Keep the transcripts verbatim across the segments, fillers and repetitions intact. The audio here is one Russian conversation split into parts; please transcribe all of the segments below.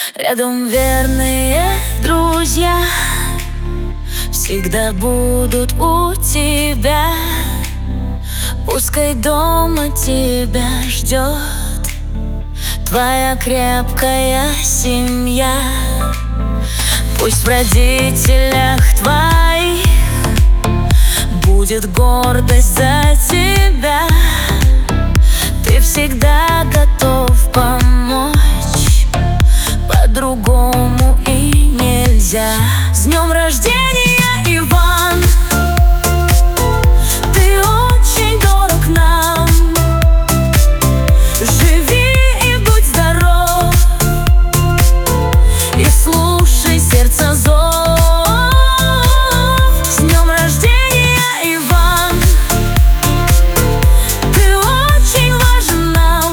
Рядом верные друзья всегда будут у тебя. Пускай дома тебя ждет твоя крепкая семья. Пусть в родителях твоих будет гордость за тебя. Ты всегда готов помочь, по-другому и нельзя. С днем рождения, Иван! Ты очень дорог нам. Живи и будь здоров, и слушай сердца зов. С днем рождения, Иван! Ты очень важен нам.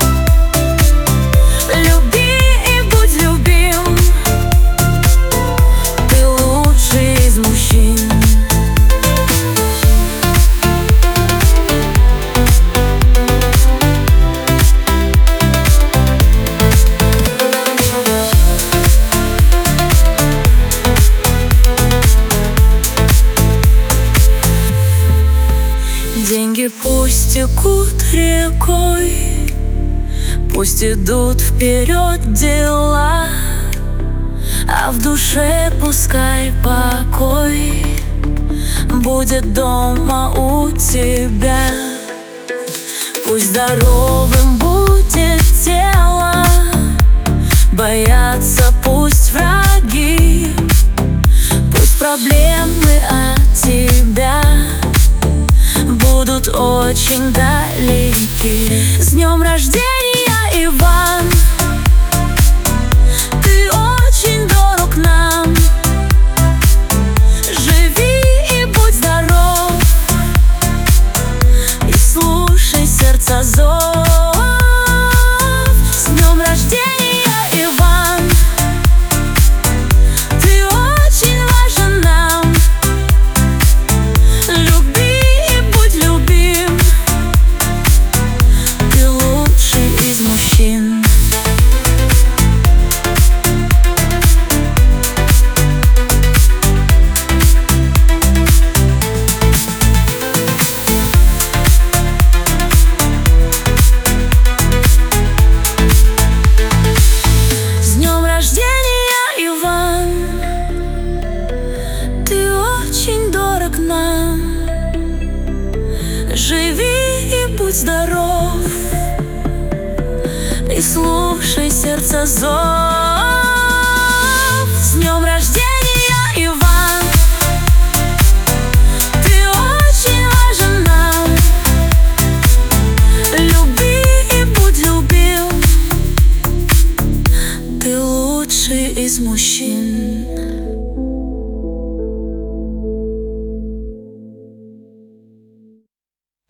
Люби и будь любим. Ты лучший из мужчин. Деньги пусть текут рекой, пусть идут вперед дела, а в душе пускай покой будет дома у тебя. Пусть здоровым будет тело, боятся пусть враги, пусть проблемы от тебя будут очень далеки. С днем рождения, Иван! Ты очень дорог нам. Живи и будь здоров, и слушай сердца зов. С днем рождения, Иван! Ты очень важен нам. Люби и будь любим. Ты лучший из мужчин. С днем рождения, Иван! Ты очень дорог нам. Живи и будь здоров, и слушай сердца зов.